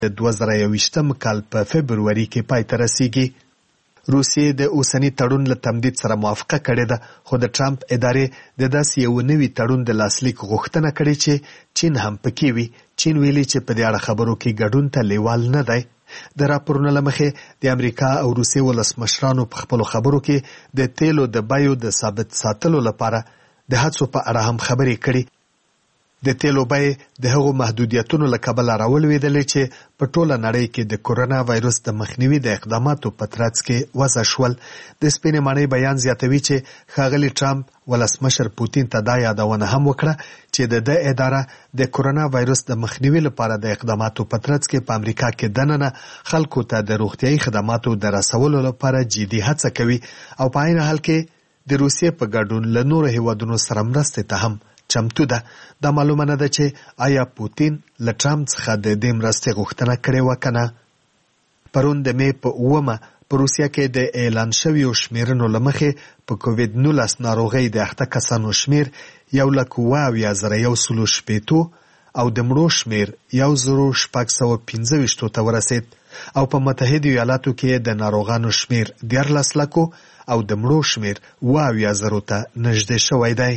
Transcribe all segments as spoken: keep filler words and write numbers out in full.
د دوه زره یوویشتم کال په فبروري کې پای ته رسیږي. روسیې د اوسني تړون له تمدید سره موافقه کړې ده، خو د ټرمپ ادارې د داسې یو نوي تړون د لاسلیک غوښتنه کړې چې چین هم پکې وي. چین ویلي چې په دې اړه خبرو کې ګډون ته لیوال نه دی. د راپورونو له مخې د امریکا او روسیې ولسمشرانو په خپلو خبرو کې د تیلو د بیو د ثابت ساتلو لپاره د هڅو په اړه هم خبرې کړي. د تیلو بیې د هغو محدودیتونو له کبله راولوېدلې چې په ټوله نړۍ کې د کورونا وایرس د مخنیوي د اقداماتو په ترڅ کې وضع شول. د سپینې ماڼۍ بیان زیاتوي چې ښاغلي ټرمپ ولسمشر پوتین ته دا یادونه هم وکړه چې د ده اداره د کورونا وایرس د مخنیوي لپاره د اقداماتو په ترڅ کې په امریکا کې دننه خلکو ته د روغتیایي خدماتو د رسولو لپاره جدي هڅه کوي او په عین حال کې د روسیې په ګډون له نورو هیوادونو سره مرستې ته هم چمتو ده. دا معلومه نه ده چې آیا پوتین له ټرمپ څخه د دې مرستې غوښتنه کړې وه که نه. پرون د مې په اوومه په روسیه کې د اعلان شویو شمیرنو له مخې په کووید نولس ناروغۍ د اخته کسانو شمیر یو لک اوه اویا زره یو سلو شپېتو او د مړو شمیر یو زرو شپږ سوه پنځه ویشتو ته ورسېد او په متحدو ایالاتو کې د ناروغانو شمیر دیارلس لکو او د مړو شمیر اوه اویا زرو ته نږدې شوی دی.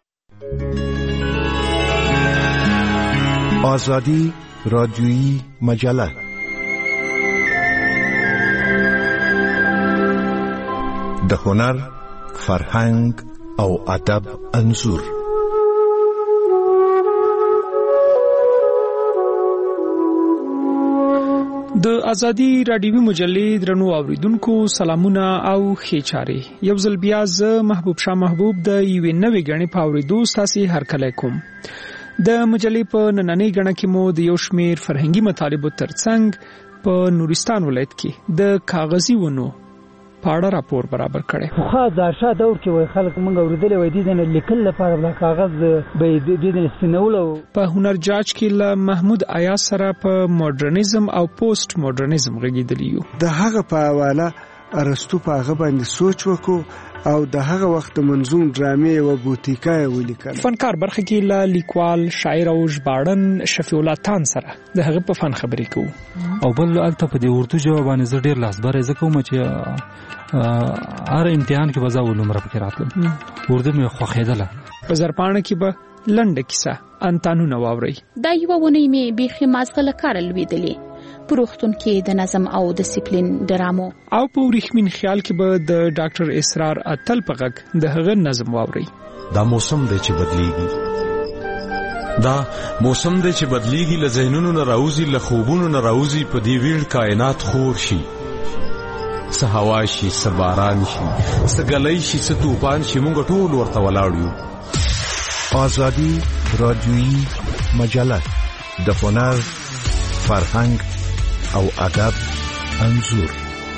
آزادی رادیویی مجله د هنر، فرهنګ او ادب انځور. د ازادي رادیوي مجلې درنو اوریدونکو سلامونه او ښې چارې. یو ځل بیا زه محبوب شاه محبوب د یوې نوې ګڼې په اوریدو ستاسې هرکلی کوم. د مجلې په نننۍ ګڼه کې مو د یو شمېر فرهنګي مطالبو ترڅنګ په نورستان ولایت کې د کاغذي ونو په اړه راپور برابر کړی. خو دا شا دور کې وای خلک موږ اوریدلې وای دي د لیکل لپاره د کاغذ به د دې سپینولو. په هنر جاج کې له محمود ایاز سره په ماډرنیزم او پوسټ ماډرنیزم غږیدلی یو. د هغه په حواله ارسطو په هغه باندې سوچ وکړو او د هغه وخت منظوم ډرامې او بوتیکا ولیکل. فنکار برخه کې له لیکوال، شاعر او ژباړن شفیع الله تان سره د هغه په فن خبرې کوو. او بل الته په دې اردو جواب باندې زه ډیر لاسبره زکوم چې هر امتحان کې وځو نمبر پکې راتلم. اردو مې خوښیدله. په زرپاڼه کې به لنډه کیسه انتانونه واوري. دا یو ونی مې بیخي مازغله کار لویدلې پروختون کې د نظم او ډیسپلین ډرامو او په ورېښمین خیال کې به د ډاکټر اسرار اتل په غږ د هغه نظم واوري. دا موسم دی چې بدلیږي، دا موسم دی چې بدلیږي، له ذهنونو نه راوځي، له خوبونو نه راوځي، په دې ویړ کائنات خور شي. څه هوا شي، څه باران شي، څه ګلی شي، څه طوفان شي، موږ ټول ورته ولاړ یو. آزادی رادیویی مجله د هنر، فرهنګ او ادب انځور.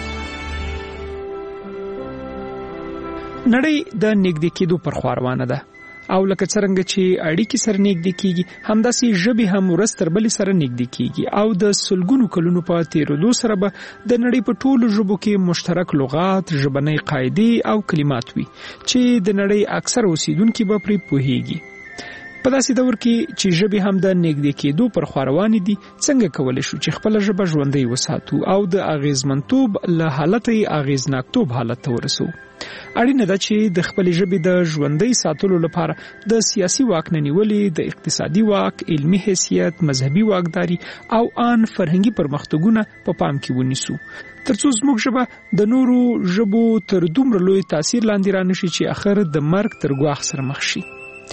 نړۍ د نږدې کېدو پر خوا روانه ده او لکه څرنګه چې اړیکې سره نږدې کیږي همداسې ژبې هم ورځ تر بلې سره نږدې کیږي او د سلګونو کلونو په تیرېدو سره به د نړۍ په ټولو ژبو کې مشترک لغات، ژبنۍ قاعدې او کلمات وي چې د نړۍ اکثر اوسیدونکي به پرې پوهیږي. په داسې دور کې چې ژبې هم د نږدې کېدو پر خوا روانې دي، څنګه کولی شو چې خپله ژبه ژوندۍ وساتو او د اغیزمنتوب له حالته یې اغیزناکتوب حالت ته ورسو؟ اړینه ده چې د خپلې ژبې د ژوندۍ ساتلو لپاره د سیاسي واک نه نیولې د اقتصادي واک، علمي حیثیت، مذهبي واکداري او آن فرهنګي پرمختګونه په پام کې ونیسو ترڅو زموږ ژبه د نورو ژبو تر دومره لوی تاثیر لاندې رانشي چې اخر د مرګ تر ګواښ سره مخ شي.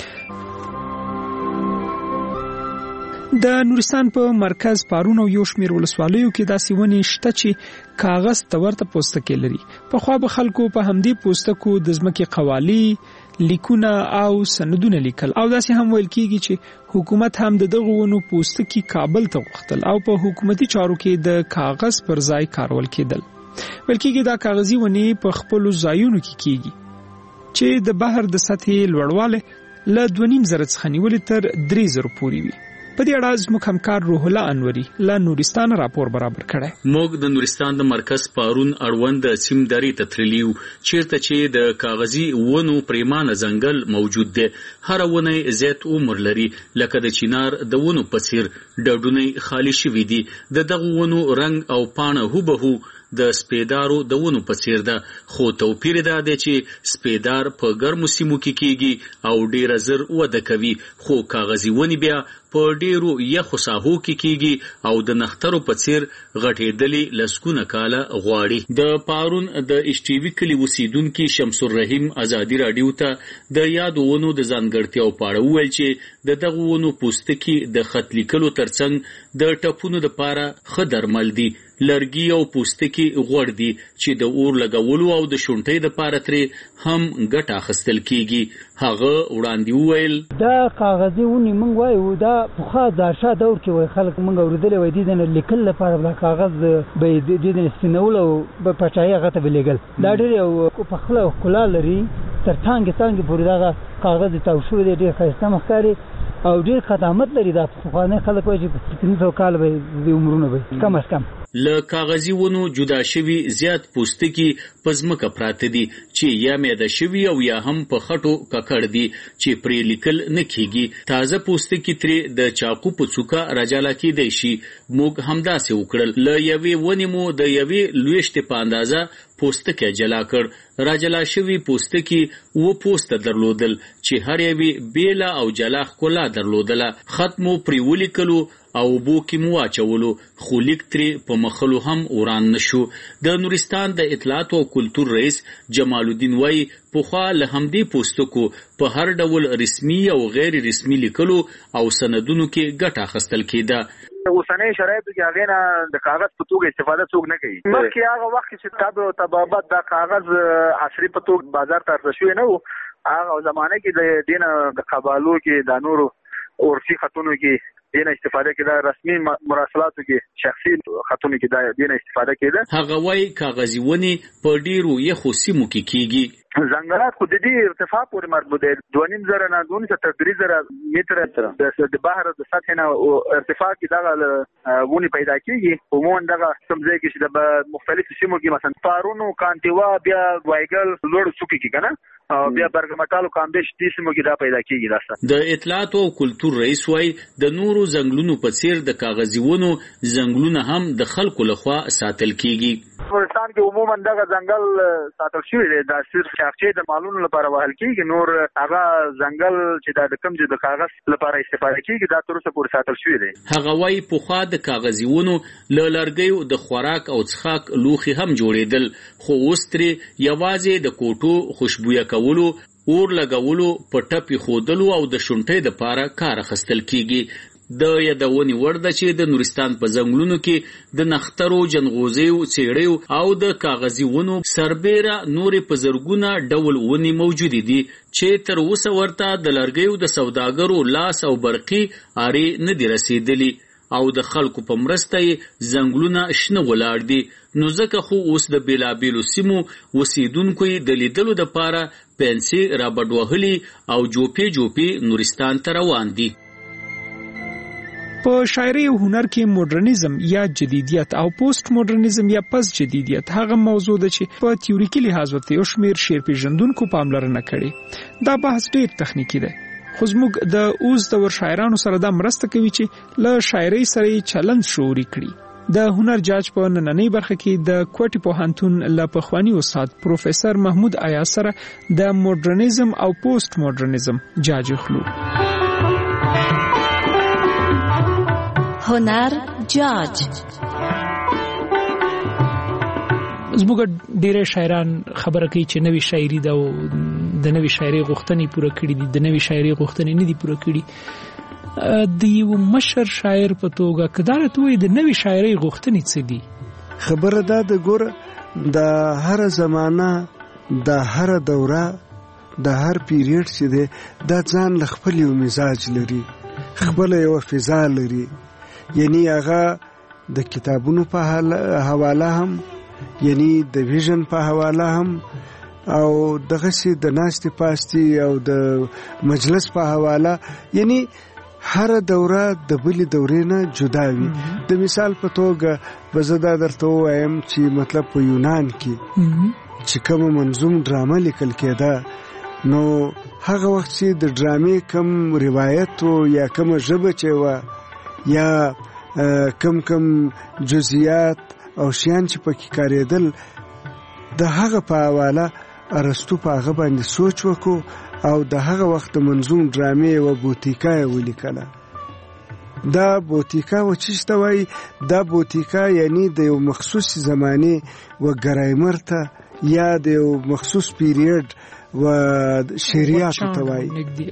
د نورستان په مرکز پارون او یو شمېر ولسوالیو کې داسې ونې شته چې کاغذ ته ورته پوستکي لري. پخوا به خلکو په همدې پوستکو د ځمکې قوالي، لیکونه او سندونه لیکل او داسې هم ویل کېږي چې حکومت هم د دغو ونو پوستکي کابل ته غوښتل او په حکومتي چارو کې د کاغذ پر ځای کارول کېدل. ویل کېږي دا کاغذي ونې په خپلو ځایونو کې کېږي چې د بحر د سطحې لوړوالی له دوه نیم زره څخه نیولې تر درې زرو پورې وي. په په دې اړه زموږ همکار روح الله انوري له نورستان راپور برابر کړی. موږ د نورستان د مرکز پارون اړوند سیم درې ته تللیو چیرته چې د کاغذي ونو پریمانه ځنګل موجود دی. هر ونه زیات عمر لري لکه د چینار د ونو په څیر ډډونه خالی شوي دي. د دغه ونو رنگ او پاڼه هوبهو د سپیدارو د ونو په څیر ده، خو توپیر دا دی چې سپیدار په ګرمو سیمو کې کیږي او ډیره زر وده کوي، خو کاغذي ونې بیا په ډیرو یخو ساحو کې کیږي او د نخترو په څیر غټېدلې لسګونه کاله غواړي. د پارون د اشټیوي کلي اوسیدونکي شمس الرحیم ازادي راډیو ته د یادو ونو د ځانګړتیاو په اړه وویل چې د دغو ونو پوستکي د خط لیکلو ترڅنګ د ټپونو دپاره ښه درمل دي. لرګي او پوستکي غوړ دي چې د اور لګولو او د شونټۍ دپاره ترې هم ګټه اخیستل کیږي. هغه وړاندې وویل دا کاغذي ونې موږ وایو دا پخوا ځاشا دور کې وای خلک موږ اورېدلی وای دي د لیکل لپاره دا کاغذ به یې د دې سپینول او به پټایي هغه ته به لیږل. دا ډېر یو پخله او ښکلا لري، تر څانګې څانګې پورې دغه کاغذ تاو شوی دی، ډېر ښایسته مښکاري او ډېر قدامت لري. دا پخواني خلک وایي چې پنځه سوه کاله به د عمرونه به کم از کم. له کاغذي ونو جدا شوي زیات پوستکي په ځمکه پراته دي چې یا میده شوي او یا هم په خټو ککړ دي چې پرې لیکل نه کیږي. تازه پوستکي ترې د چاقو په څوکه راجلا کیدی شي. موږ همداسې وکړل. له یوې ونې مو د یوې لویشتې په اندازه پوستکی جلا کړ. راجلا شوي پوستکي و پوسته درلودل چې هر یوې بیله او جلا ښکلا درلودله. خط مو پرې ولیکلو او بو کې مو واچولو، خو لیک ترې په مخلو هم وران نشو. د نورستان د اطلاعات او کلتور رئیس جمال الدین وای پخوا له همدې پوستکو په هر ډول رسمي او غیر رسمي لیکلو او سندونو کې ګټه اخیستل کېده. اوسنۍ شرایطو کې هغې نه د کاغذ په توګه استفاده څوک نه کوي. مخکې هغه وخت چې تب او تبابت دا کاغذ عصري په توګه بازار ته عرضه شوی نه و، هغه زمانه کې د دې نه د قبالو کې د نورو عرفي خطونو کې دینه استفاده کېده، رسمي مراسلاتو کې شخصي خطونو کې دا دینه استفاده کېده. هغه وایي کاغذي ونې په ډیرو یخو سیمو کې کیږي. ځنګلات خو د دې ارتفاع پورې مربوط دی. دوه نیم زره نه دونه تر درې زره متره د بحر د سطح نه ارتفاع کې دغه ونې پیدا کېږي. عموما دغه کوم ځای کې چې د مختلفو سیمو کې مثلا پارون او کانتیوا بیا وایګل لوړ څوکې کې کنه او بیا برګمټالو کامبش دې سیمو کې دا پیدا کېږي. دا د اطلاعات او کلتور رئیس وایي د نورو ځنګلونو په څیر د کاغذي ونو ځنګلونه هم د خلکو لخوا ساتل کېږي. افغانستان کې عموما دغه ځنګل ساتل شوی دی. دا صرف شاخچې د مالونو لپاره وهل کېږي، نور هغه ځنګل چې دا د کوم چې د کاغذ لپاره استفاده کېږي دا تر اوسه پورې ساتل شوی دی. هغه وایي پخوا د کاغذي ونو له لرګیو د خوراک او څښاک لوښي هم جوړېدل، خو اوس ترې یوازې د کوټو خوشبویه کولو، اور لګولو، په ټپې ښودلو او د شونټۍ دپاره کار اخیستل کېږي. د یادونې وړ ده چې د نورستان په ځنګلونو کې د نخترو، جنغوزیو، څېړیو او د کاغذي ونو سربیره نورې په زرګونه ډول ونې موجودې دي چې تر اوسه ورته د لرګیو د سوداګرو لاس او برقي ارې نه دي رسېدلي او د خلکو په مرسته یې ځنګلونه شنه ولاړ دي. نو ځکه خو اوس د بېلابېلو سیمو اوسېدونکو یې د لیدلو دپاره پنسې رابډ وهلي او جوپې جوپې نورستان ته روان دي. په شاعري او هنر کې مدرنیزم یا جدیدیت او پوسټ مدرنیزم یا پس جدیدیت هغه موضوع ده چې په تیوریکي لحاظ ورته یو شمېر شعر پیژندونکو پاملرنه کړې. دا بحث ډېر تخنیکي دی، خو زموږ د اوس دور شاعرانو سره دا مرسته کوي چې له شاعرۍ سره یې چلند شعوري کړي. د هنر جاج په نننۍ برخه کې د کوټي پوهنتون له پخواني استاد پروفیسور محمود ایاز سره د مدرنیزم او پوسټ مدرنیزم جاج خلو. هنر جاج. زموږ ډېر شاعران خبره کوي چې نوې شاعري ده او د نوې شاعري غوښتنې پوره کړي دي، د نوې شاعري غوښتنې نه دي پوره کړي. د یو مشر شاعر په توګه که دا راته ووایي د نوې شاعرۍ غوښتنې څه دي؟ خبره دا ده ګوره د هره زمانه د هره دوره د هر پیریډ چې دی دا ځان له خپل یو مزاج لري، خپل یو فضا لري. یعنی هغه د کتابونو په حواله هم، یعنی د ویژن په حواله هم، او دغه سي د ناستې پاستي او د مجلس په حواله، یعنی هر دوره د بلې دورې نه جدا وي. د مثال په توګه به زه دا درته ووایم چې مطلب په یونان کې چې کومه منظوم ډرامه لیکل کېده، نو هغه وخت چې د ډرامې کم روایت و یا کومه ژبه چې وه یا کم کم جزئیات او شیان چې پکې کارېدل، د هغه په حواله ارسطو په هغه باندې سوچ وکړو او د هغه وخت منظوم ډرامې و بوتیکا یې ولیکله. دا بوتیکا و چیش ته وایي؟ دا بوتیکا یعنی د یو مخصوص زمانې و ګرایمر ته یا د یو مخصوص پیریډ و شریعت ته وایي.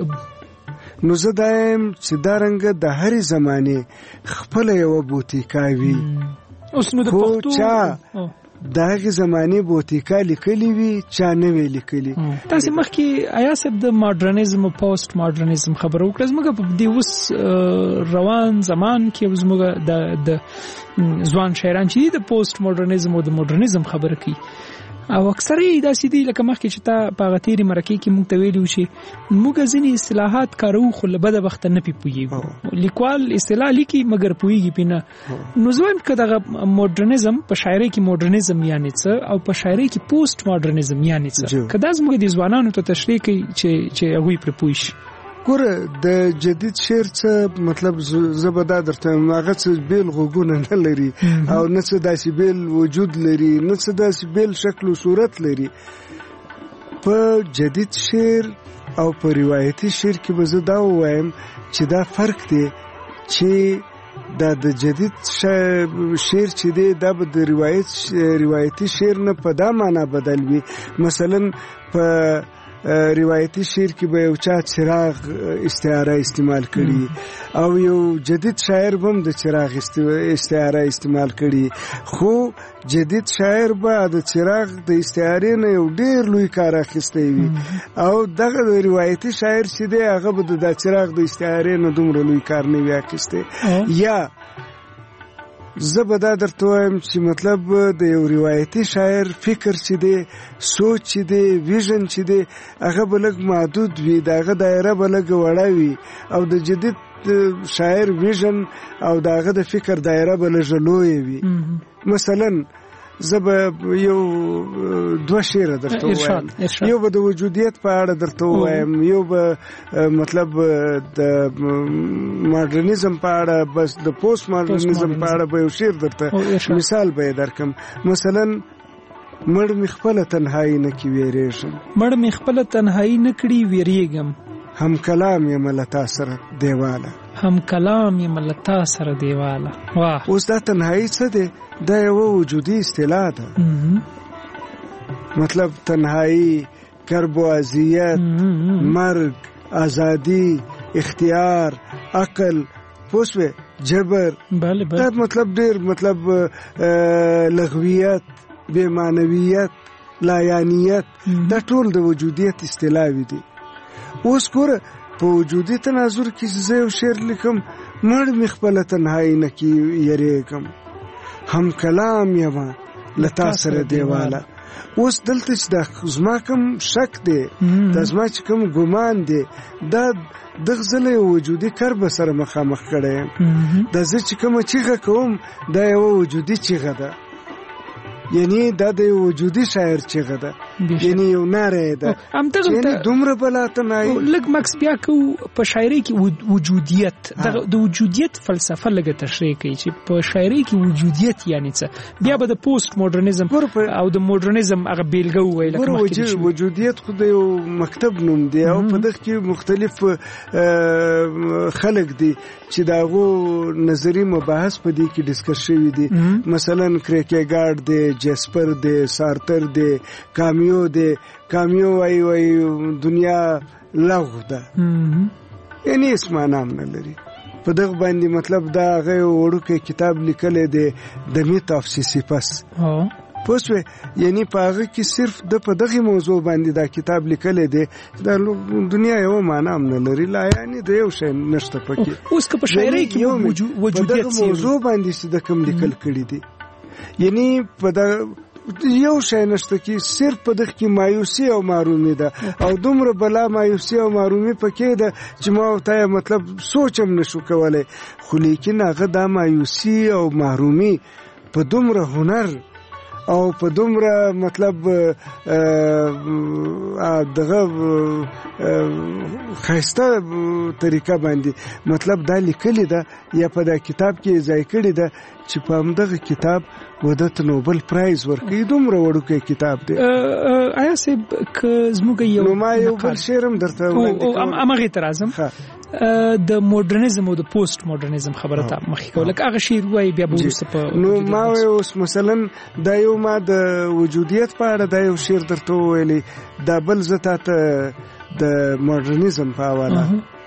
نو زه دا یم چې دا رنګه د هرې زمانې خپله یوه بوتیکا وي. خو چا د هغې زمانې بوتیکا لیکلي وي، چا نه وی لیکلي. تاسې مخکې ایا صاحب د ماډرنیزم او پوسټ ماډرنیزم خبره وکړه. زموږ په دې اوس روان زمان کې زموږ د ځوان شاعران چې د پوسټ ماډرنیزم او د ماډرنیزم خبره کوي او اکثره یې داسې دي لکه مخکې چې تا په هغه تېرې مرکې کې موږ ته ویلي وو چې موږ ځینې اصطلاحات کاروو خو له بده بخته نه پې پوهېږو. لیکوال اصطلاح لیکي مګر پوهېږي پې نه. نو زه وایم که دغه ماډرنیزم په شاعرۍ کې ماډرنیزم یعنې څه او په شاعرۍ کې پوسټ ماډرنیزم یعنې څه، که دا زموږ د ځوانانو ته تشریح کوي چې هغوی پرې پوه شي. ګوره د جدید شعر څه مطلب زه به دا درته وایم، هغه څه بیل غوږونه نه لري او نه څه داسې بیل وجود لري، نه څه داسې بیل شکل و صورت لري. په جدید شعر او په روایتي شعر کې به زه دا ووایم چې دا فرق دی چې دا د جدید شعر چې دی دا به د روایت روایتي شعر نه په دا معنا بدل وي. مثلا په روایتي شعر کې به یو چا چراغ استعاره استعمال کړي او یو جدید شاعر به هم د چراغ استعاره استعمال کړي، خو جدید شاعر به د چراغ د استعارې نه یو ډېر لوی کار اخیستی وي او دغه د روایتي شاعر چې دی هغه به د چراغ د استعارې نه دومره لوی کار نه وي اخیستی. یا زه به دا درته وایم چې مطلب د یو روایتي شاعر فکر چې دی، سوچ چې دی، ویژن چې دی، هغه به لږ محدود وي، د هغه دایره به لږ وړه وي او د جدید شاعر ویژن او د هغه د فکر دایره به لږ لویه وي. مثلا زه به یو دوه شعره درته ووایم، یو به د وجودیت په اړه درته ووایم، یو به مطلب د ماډرنیزم په اړه، بس د پوسټ ماډرنیزم په اړه به یو شعر درته مثال به یې درکم. مثلا مړ مې خپله تنهایي نه کې ویرېږم، مړ مې خپله تنهایي نه کړي ویرېږم، هم کلام یم له تا سره دیواله، هم کلام یم له تا سره دیواله. واه، اوس دا تنهایي څه دی؟ دا یوه وجودي اصطلاح ده. مطلب تنهایی، کرب و اذیت، مرگ، ازادي، اختیار، عقل، پوسوه، جبر، دا مطلب ډیر مطلب لغویت، بے معنویت، لایانیت، دا ټول د وجودیت اصطلاحوي دي. اوس ګوره په وجودي تناظر کې زه یو شعر لیکم، مړ مې خپله تنهایي نه کې یریږم، هم کلام یما لتا سره دیواله. اوس دلته چې دا زما کوم شک دی، دا زما چې کوم ګمان دی، دا دغه ځله یو وجودي کرب سره مخامخ کړی یم. دا زه چې کومه چیغه کوم دا یوه وجودي چیغه ده، یعنی دا د یو وجودي شاعر چیغه ده، یعنی یو ناره ده، یعنی دومره بلا تنهایي. لږ مکس بیا کوو په شاعرۍ کې وجودیت، د وجودیت فلسفه لږه تشریح کوي چې په شاعرۍ کې وجودیت یعنی څه. بیا به د پوسټ ماډرنیزم او د ماډرنیزم هغه بیلګه ووایي. لکه وجودیت خو د یو مکتب نوم دی او په دغه کې مختلف خلک دي چې د هغو نظري مباحث په دې کې ډسکس شوي دي. مثلا کریکیګارډ دی، جسپر دی، سارتر دی، کامیو دی. کامیو وای وای دنیا لغو ده، یعنی اس معنی هم نه لري. په دغه باندې مطلب دا هغه وړوکی کتاب لیکلی دی د میت آف سیسیفس، پوه شوې، یعنی په هغه کې صرف د په دغه موضوع باندې دا کتاب لیکلی دی. دا دنیا یو معنی هم نه لري، لا یعنی د یو شی نشته پکې. اوس که په شاعرۍ کې وجودیت په دغه موضوع باندې چې د کوم لیکل کړي دي، یعنی په دغه یو شی نشته کې صرف په دغه کې مایوسی او محرومي ده او دومره بلا مایوسی او محرومي پکې ده چې ما ته مطلب سوچم نشو کولای خو لیکن هغه دا مایوسی او محرومي په دومره هنر او په دومره مطلب دغه خاصه طریقه باندې مطلب دا لیکلی ده یا په دا کتاب کې ځای کړی ده چې په همدغه کتاب ودته نوبل پرایز ورکړي دومره وړوکی کتاب دی آیا صاحب که زموږ یو نو ما یو بل شعر هم درته وړاندې کوم همغې ته راځم د موډرنیزم او د پوسټ موډرنیزم خبره ته مخکې کوله هغه شعر وایي بیا به وروسته په نو ما اوس مثلا دا یو ما د وجودیت په اړه دا یو شعر درته وویلی دا بل زه تا ته د موډرنیزم په حواله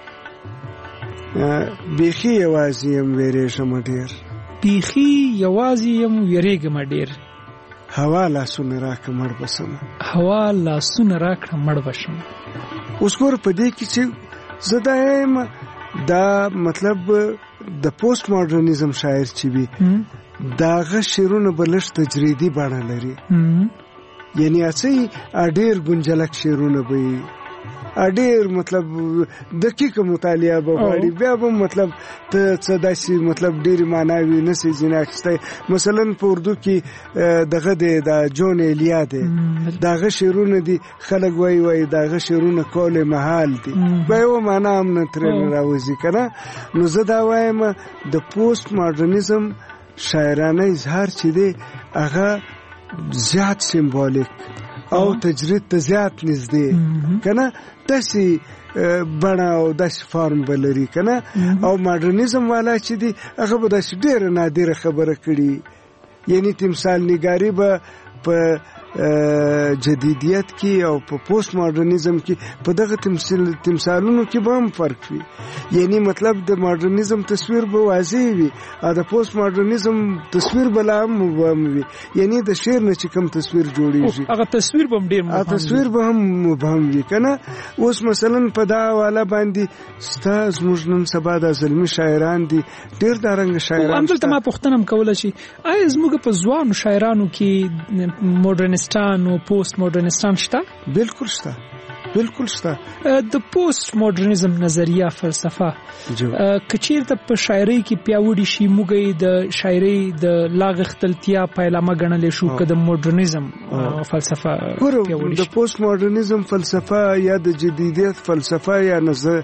بیخي یوازې یم ویرېږم ډېر بیخي یوازې یم ویرېږم ډېر هوا لاسونه راکړه مړ به شم هوا لاسونه راکړه مړ به شم اوس ګوره په دې کې چې زه دا یم دا مطلب د پوسټ موډرنیزم شاعر چې وي دا هغه شعرونه به لږ تجریدي بڼه لري یعنی اڅې ډېر ګنجلک شعرونه به وي ډېر مطلب دقیق مطالعه به غواړي بیا به مطلب ته څه داسې مطلب ډېرې معناوي نسي ځینې اخیستی مثلا په اردو کې دغه دی دا جون ایلیا دی د هغه شعرونه دي خلک وایي وایي د هغه شعرونه کول محال دي بیا یوه معنا هم نه ترېنه راوځي که نه نو زه دا وایم د پوسټ موډرنیزم شاعرانه اظهار چې دی هغه زیات سیمبولیک او تجرید ته زیات نږدې کنه داسې بڼه او داسې فارم به لري کنه او ماډرنیزم والا چې دی هغه به داسې ډېره نادره خبره کړي یعنی تمثال نګاري به په جدیدیت کې او په پوسټ موډرنیزم کې په دغه تمثال تمثالونو کې به هم فرق وي یعنی مطلب د موډرنیزم تصویر به واضح وي او د پوسټ موډرنیزم تصویر به لا هم وي یعنی د شعر نه چې کوم تصویر جوړیږي هغه تصویر به هم ډېر مبهم تصویر به هم مبهم وي که نه اوس مثلا په دا حواله باندې ستا زموږ نن سبا دا زلمي شاعران دي ډېر دا رنګه شاعران همدلته ما پوښتنه هم کوله چې آیا زموږ په ځوانو شاعرانو کې موډرنیزم او پوسټ موډرنستان شته بالکل شته بالکل شته د پوسټ موډرنیزم نظریه فلسفه کچیرته په شاعرۍ کې پیاوړي شي موږ د شاعرۍ د لاغښتلتیا پایلامه ګڼلی شو که د موډرنیزم فلسفه پیاوړي د پوسټ موډرنیزم فلسفه یا د جدیدیت فلسفه یا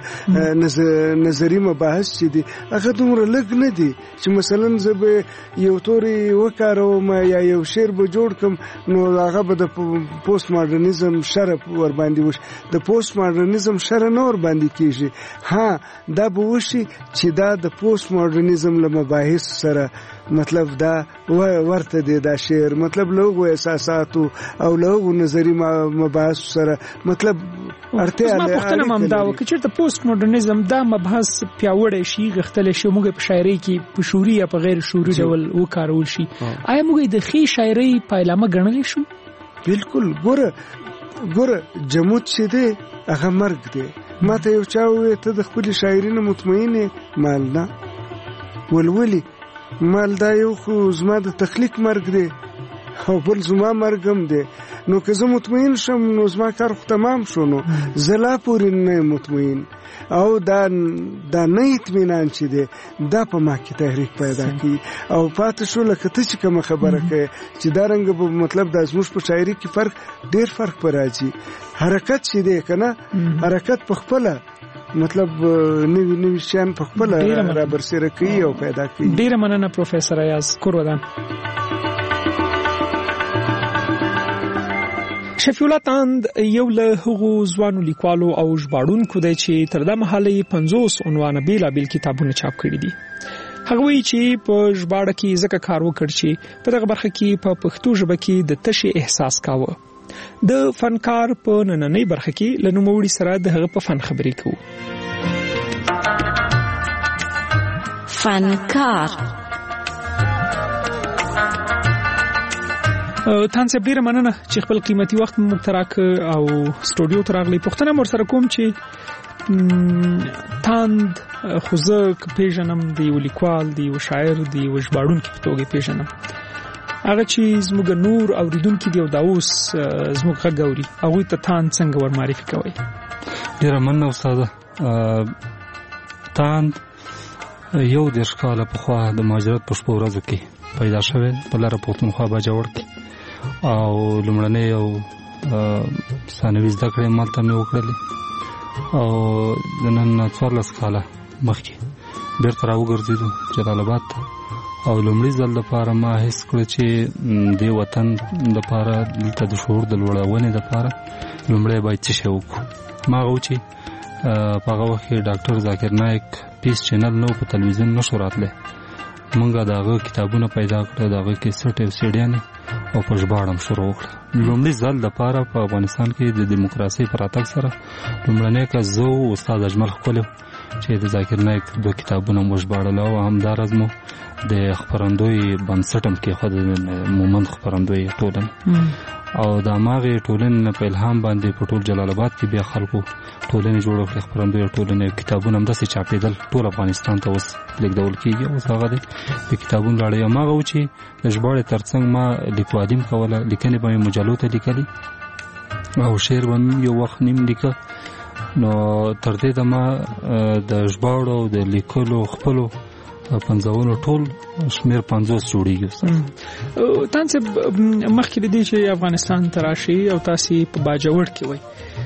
نظري مباحث چې دي هغه دومره لږ نه دي چې مثلا زه به یو توري وکاروم یا یو شعر به جوړ کړم نو هغه به د پوسټ موډرنیزم شر ور باندې وشي د پوسټ موډرنیزم شر نه ور باندې کیږي ها دا به وشي چې دا د پوسټ موډرنیزم له مباحث سره مطلب دا ورته دی دا شعر مطلب لوغو احساساتو او لوغو نظری مباحث سره مطلب ارتیا له پښتنه مم دا و چې ته پوسټ موډرنیزم دا مبحث پیاوړی شي غختل شي موږ په شاعرۍ کې په شعوري یا په غیر شعوري ډول وکارول شي آیا موږ د خې شاعرۍ پایلامه ګڼلی شو بالکل ګوره ګوره جمود چې دی هغه مرګ دی ما ته یو چا وویل ته د خپلې شاعرۍ نه مطمئن یې مال نه ولولي مال دا یو خو زما د تخلیق مرګ دی او بل زما مرګ هم دی نو که زه مطمئن شم نو زما کار خو تمام شو نو زه لا پورې نه مطمئن او دا دا نه اطمینان چې دی دا په ما کې تحریک پیدا کوي او پاتې شو لکه ته چې کومه خبره کوي چې دا رنګه به مطلب دا زموږ په شاعرۍ کې فرق ډېر فرق به راځي حرکت چې دی که نه حرکت په خپله مطلب نوی نوی شیان په خپله را برسېره کوي او پیدا کوي ډېره مننه پروفیسر ایاز کورودان شفیع الله تاند یو له هغو ځوانو لیکوالو او ژباړونکو دی چې تر دا مهاله یې پنځوس عنوانه بېلابېل کتابونه چاپ کړي دي هغه وایي چې په ژباړه کې ځکه کار وکړ چې په دغه برخه کې په پښتو ژبه کې د تشې احساس کاوه د فنکار په نننۍ برخه کې له نوموړي سره د هغه په فن خبرې کوو فنکار تاسو ډیره مننه چې خپل قیمتي وخت موږ ته راکړ او سټوډیو ته راغلی پوښتنه مور سره کوم چې تاند خو زه پیژنم دی یو لیکوال دی یو شاعر دی یو ژباړونکی په توګه پیژنم هغه چې زموږ نور اوریدونکو دی او دا اوس زموږ غوړي هغه ته تان څنګه ور معرفي کوي؟ ډیر مننه استاد. تان یو د ښکاله په خوا د مهاجرت په شپو ورځو کې پیدا شوی په لاره پښتونخوا باجوړ کې او لومړنۍ یو ثانوي زده کړې مالته مې وکړلې او د نن څوارلس کاله مخکې بیرته راوګرځېدو جلال آباد ته او لومړي ځل لپاره ما حس کړ چې د وطن لپاره دلته د شعور د لوړونې لپاره لومړی باید څه شی وکړو. ما هغه چې په هغه وخت کې ډاکټر ذاکر نایک پیس چینل نو په تلویزیون نشو راتلی، مونږه د هغه کتابونه پیدا کړل، د هغه کیسټ او سیډیانې او په ژباړم شروع کړه. لومړي ځل لپاره په افغانستان کې د دیموکراسۍ په راتګ سره لومړنی کس زه او استاد اجمل ښکلی چې د ذاکر نایک دوه کتابونه مو ژباړل او همداراز مو د خپرندوی بنسټ هم کېښود، د مومند خپرندوی ټولنې او د هماغې ټولنې په الهام باندې په ټول جلال آباد کې بیا خلکو ټولنې جوړه کړې، خپرندوی ټولنې کتابونه همداسې چاپېدل، ټول افغانستان ته اوس لېږدول کېږي. اوس هغه دی د کتابونو لړۍ. هماغه و چې د ژباړې تر څنګ ما لیکوالي هم کوله، لیکنې به مې مجلو ته لیکلي او شعر به مې یو وخت نیم لیکه. نو تر دې د ما د ژباړو او د لیکلو خپلو پنځونو ټول شمیر پنځوس جوړیږي. تاسو مخکې دې چې افغانستان ته راشي او تاسو په باجوړ کې وای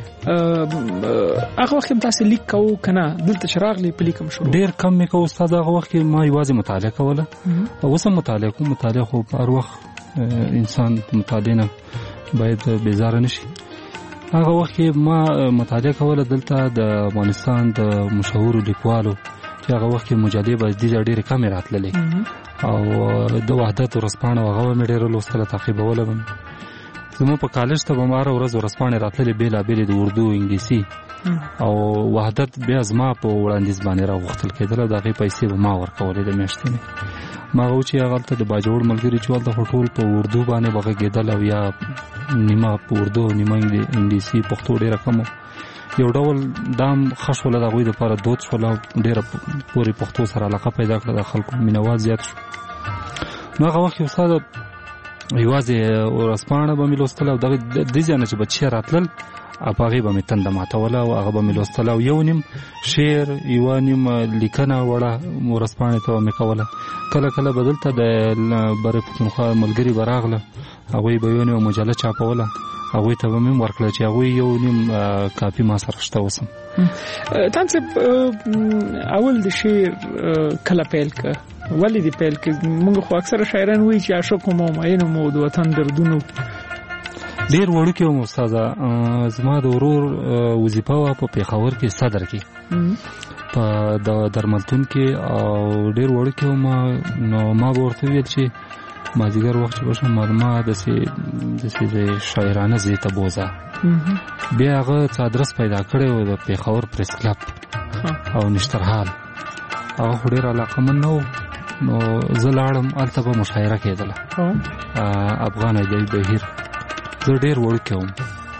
هغه وخت تاسو لیک کوو کنه دلته شراغلی په لیکم شروع ډیر کم مې کوو استاد. هغه وخت ما یوازې مطالعه کوله او اوس هم مطالعه کوم. مطالعه خو هر وخت انسان مطالعه نه باید بیزاره نشي. هغه وخت ما مطالعه کوله دلته د افغانستان د مشهور لیکوالو چې هغه وخت کې مجلې به دې ډېرې کمې راتللې او د وحدت ورځپاڼه هغه به مې ډېره لوستله، تعقیبوله به مې. زموږ په کالج ته به مې هره ورځ ورځپاڼې راتللې بېلابېلې د اردو، انګلیسي او وحدت بیا زما په وړاندیز باندې راغوښتل کېدل او د هغې پیسې به ما ورکولې د میاشتنې. ما هغه چې هغه هلته د باجوړ ملګري چې هلته خو ټول په اردو باندې به غږېدل او یا نیمه په اردو نیمه انګلیسي، پښتو ډېره کم یو ډول دام ښه شوله، د هغوی دپاره دود شوله، ډېره پورې پښتو سره علاقه پیدا کړه، د خلکو مینوال زیات شو. نو هغه وخت یو استاده یوازې ورځپاڼه به مې لوستله او دغه دې ځای نه چې بچیان راتلل په هغې به مې تنده ماتوله او هغه به مې لوستله او یو نیم شعر یوه نیم لیکنه وړه ورځپاڼې ته به مې کوله. کله کله به دلته د برې پښتونخوا ملګري به راغله، هغوی به یو نیم مجله چاپوله، هغوی ته به مې ورکړه چې هغوی یو نیم کاپي ما سره شته اوس هم. تاسو اول د شعر کله پیل که ولې دې پیل که؟ موږ خو اکثره شاعران وایي چې عاشق مو مینو مو د وطن دردونو. ډېر وړوکی وم استاده، زما د ورور وظیفه وه په پېښور کې صدر کې په د درملتون کې او ډېر وړوکی وم. نو ما به ورته وویل چې مازدیګر وخت چې به شم ما داسې داسې د شاعرانه ځای ته بوځه. بیا هغه څه ادرس پیدا کړی و د پېښور پریس کلب او نشترحال، هغه خو ډېر علاقمند نه و. نو زه لاړم، هلته به مشاعره کېدله افغان ادبي بهیر. زه ډېر وړوکی وم.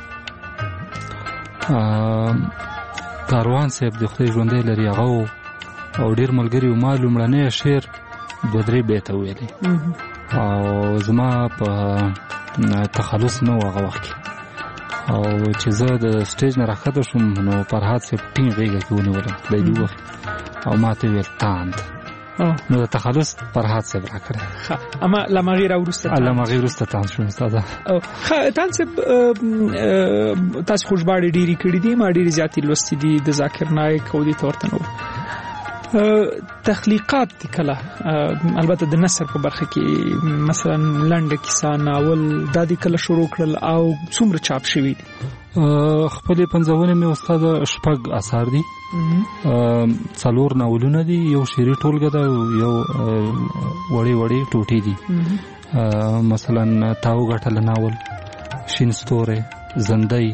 کاروان صاحب د خدای ژوندی لري هغه و او ډېر ملګري و. ما لومړنی شعر دوه درې بیته ویلې او زما په تخلص نه و هغه وخت کې. او چې زه د سټیج نه راښکته شوم نو فرهاد صاحب ټینګ غېږه کې ونیولم لیدي وخت او ما ته ویل تاند. نو د تخلص فرهاد صاحب راکړی. اما لمغې راوروسته لمغې وروسته تاند شوم استاده. تاند صاحب تاسو خو ژباړې ډېرې کړي دي، ما ډېرې زیاتې لوستې دي د ذاکر نایک او دې ته ورته نور تخلیقات دي کله البته د نثر په برخه کې مثلا لنډه کیسه، ناول دا دي کله شروع کړل او څومره چاپ شوي دي؟ خپلې پنځونې مې استاده شپږ اثار دي، څلور ناولونه دي، یو شعري ټولګه ده او یو وړې وړې ټوټې دي. مثلا تاو ګټله ناول، شین ستوری، زندۍ،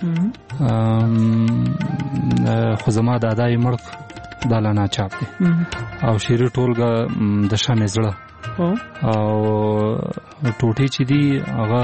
خو زما دادا یې مړ دا لا ناچاپ دی، او شعري ټولګه د شمع زړه او ټوټې چې دي هغه